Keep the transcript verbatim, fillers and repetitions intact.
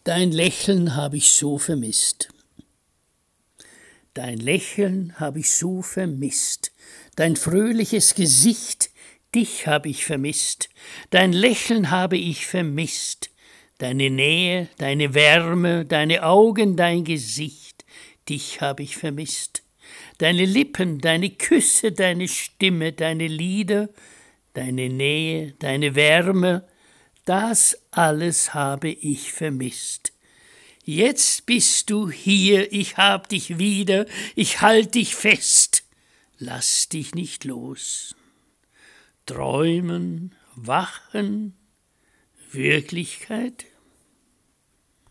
Dein Lächeln hab ich so vermisst. Dein Lächeln hab ich so vermisst. Dein fröhliches Gesicht, dich hab ich vermisst. Dein Lächeln habe ich vermisst. Deine Nähe, deine Wärme, deine Augen, dein Gesicht, dich hab ich vermisst. Deine Lippen, deine Küsse, deine Stimme, deine Lieder, deine Nähe, deine Wärme, das alles habe ich vermisst. Jetzt bist du hier, ich hab dich wieder, ich halt dich fest, lass dich nicht los. Träumen, wachen, Wirklichkeit?